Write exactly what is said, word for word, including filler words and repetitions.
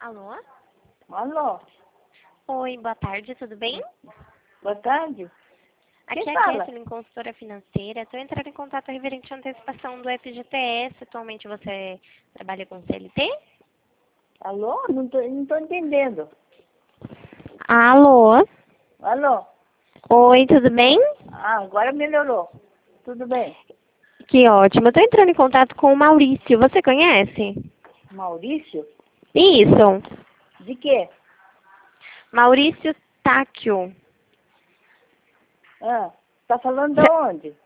Alô? Alô? Oi, boa tarde, tudo bem? Boa tarde. Aqui Quem é a fala? Kathleen, consultora financeira. Estou entrando em contato referente à antecipação do F G T S. Atualmente você trabalha com C L T? Alô? Não tô, não tô entendendo. Alô? Alô? Oi, tudo bem? Ah, agora melhorou. Tudo bem? Que ótimo. Eu estou entrando em contato com o Maurício. Você conhece? Maurício? Isso. De quê? Maurício Táquio. Ah, tá falando de onde?